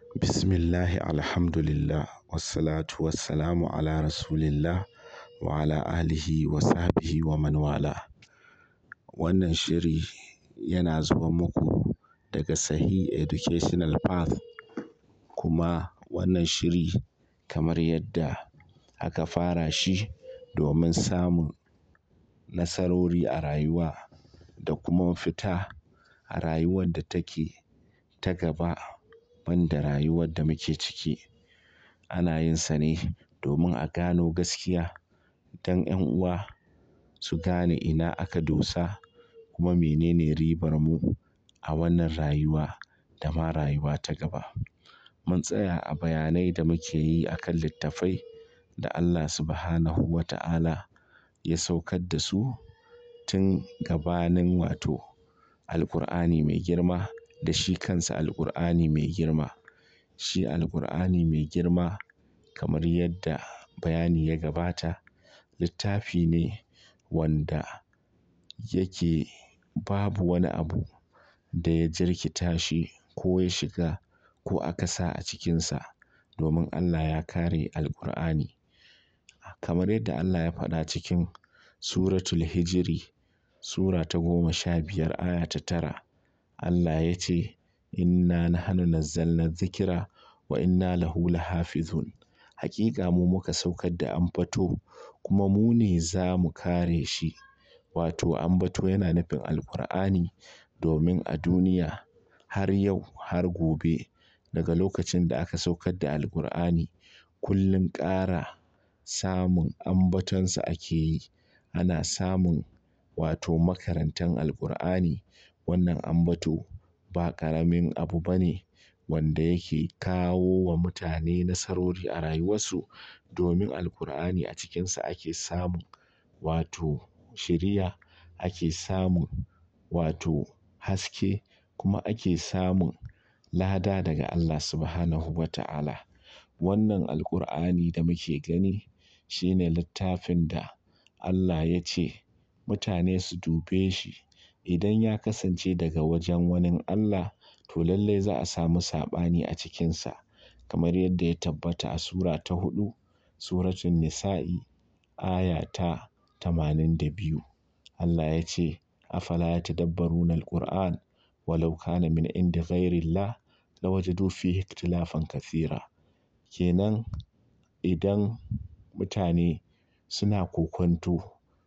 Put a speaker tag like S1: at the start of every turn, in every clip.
S1: Bismillahi, alhamdulillah, wassalatu wassalamu ala rasulillah wa ala alihi wa sahbihi wa man wala. Wannan shiri yana zuwa muku daga Sahih Educational Path, kuma wannan shiri kamar yadda aka fara shi domin samun nasarori a rayuwa da kuma mafita a rayuwar da take ta gaba banda rayuwar da muke ciki. Ana yin sa ne domin a gano gaskiya don 'yan uwa su gane ina aka dosa kuma menene ribar mu a wannan rayuwa da ma rayuwa ta gaba. Mun tsaya a bayanai da muke yi akan littafai da Allah Subhanahu wa ta'ala ya saukar da su tun gabanin wato Alkur'ani mai girma da shi kansa Alkur'ani mai girma. Shi Alkur'ani mai girma kamar yadda bayani ya gabata, littafi ne wanda yake babu wani abu da ya jirkita shi ko ya shiga ko aka sa a cikinsa, domin Allah ya kare Alkur'ani. Kamar yadda Allah ya faɗa cikin Suratul Hijri, Sura ta 15 aya ta 9, Allah ya ce, "Inna nahnu nazzalna dhikra wa inna lahu lahafizun." Haƙiƙa mu muka saukar da ambato kuma mu ne za mu kare shi. Wato ambato yana nufin Alkur'ani, domin a duniya har yau har gobe daga lokacin da aka saukar da Alkur'ani kullum ƙara samun ambatonsa ake yi. Ana samun wato makarantan Alkur'ani. Wannan ambato ba ƙaramin abu bane wanda yake kawo wa mutane nasarori a rayuwarsu, domin Alkur'ani a cikinsa ake samun wato shiriya, ake samun wato haske, kuma ake samun lada daga Allah Subhanahu wa ta'ala. Wannan Alkur'ani da muke gani shine littafin da Allah ya ce mutane su dube shi. Idan ya kasance daga wajen wani Allah, to lallai za a samu saɓani a cikinsa. Kamar yadda ya tabbata a Sura ta 4, Suratun Nisa'i, aya ta 82. Allah ya ce, "Afala yatadabbaruna al-Qur'an walau kana min indi ghairillah lawajadu fihi ikhtilafan kathira." Kenan idan mutane suna kokwanto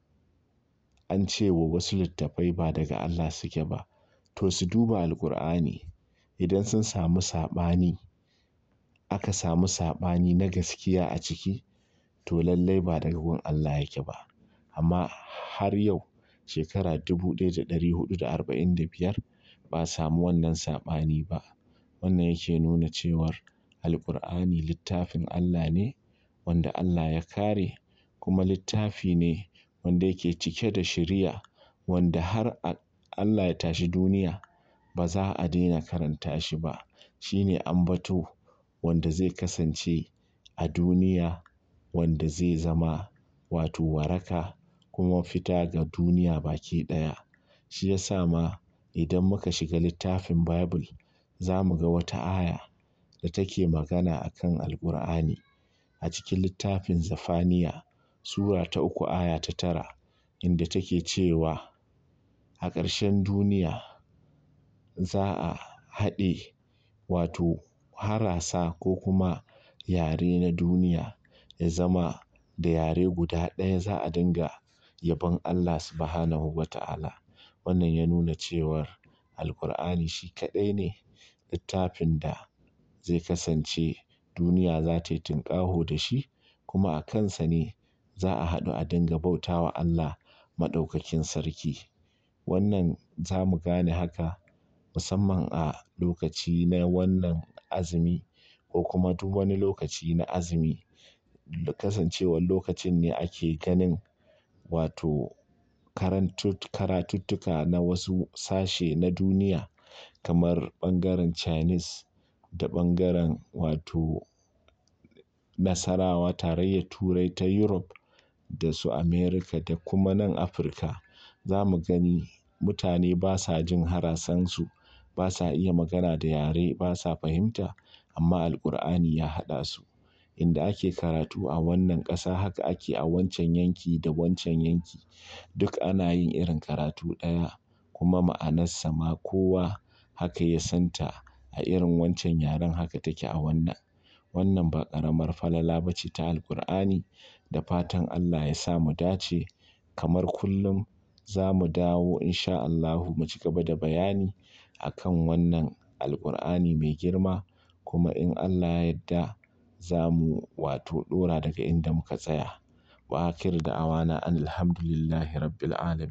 S1: an ce wa wasu littafai ba daga Allah suke ba, to su duba Alkur'ani. Idan sun samu saɓani, aka samu saɓani na gaskiya a ciki, to lallai ba daga gun Allah yake ba. Amma har yau shekara 1445 ba a samu wannan saɓani ba. Wannan yake nuna cewar Alkur'ani littafin Allah ne wanda Allah ya kare, kuma littafi ne wanda yake cike da shiriya, wanda har Allah ya tashi duniya ba za a daina karanta shi ba. Shi ne ambato wanda zai kasance a duniya, wanda zai zama wato waraka kuma mafita ga duniya baki ɗaya. Shi ya sa ma idan muka shiga littafin Bible za mu ga wata aya da take magana akan Alkur'ani a cikin littafin Zefaniya, Sura ta 3 aya ta 9, inda take cewa a ƙarshen duniya za a haɗe wato harasa ko kuma yare na duniya ya zama da yare guda ɗaya za a dinga yabon Allah Subhanahu wa ta'ala. Wannan ya nuna cewar Alkur'ani shi kaɗai ne littafin da zai kasance duniya za ta yi tinƙaho da shi, kuma a kansa ne za a haɗu a dinga bauta wa Allah Maɗaukakin Sarki. Wannan za mu gane haka musamman a lokaci na wannan azumi ko kuma duk wani lokaci na azumi. Kasancewar lokacin ne ake ganin wato karatuttuka na wasu sashe na duniya kamar ɓangaren Chinese da ɓangaren wato Nasarawa, tarayyar Turai ta Europe da su America da kuma nan Afirka. Za mu gani mutane ba sa jin harasansu, ba sa iya magana da yare, ba sa fahimta, amma Alqur'ani ya haɗa su. Inda ake karatu a wannan ƙasa haka ake a wancan yanki da wancan yanki. Duk ana yin irin karatu ɗaya kuma ma'anarsa ma kowa haka ya santa a irin wancan yaren haka take a wannan. Wannan ba ƙaramar falala ba ce ta Alqur'ani. Da fatan Allah ya sa mu dace. Kamar kullum za mu dawo in sha Allahu mu ci gaba da bayani a kan wannan Alqur'ani mai girma. Kuma in Allah ya yarda za mu wato ɗora daga inda muka tsaya. Wa akhir da'awana anil hamdulillahi rabbil alamin.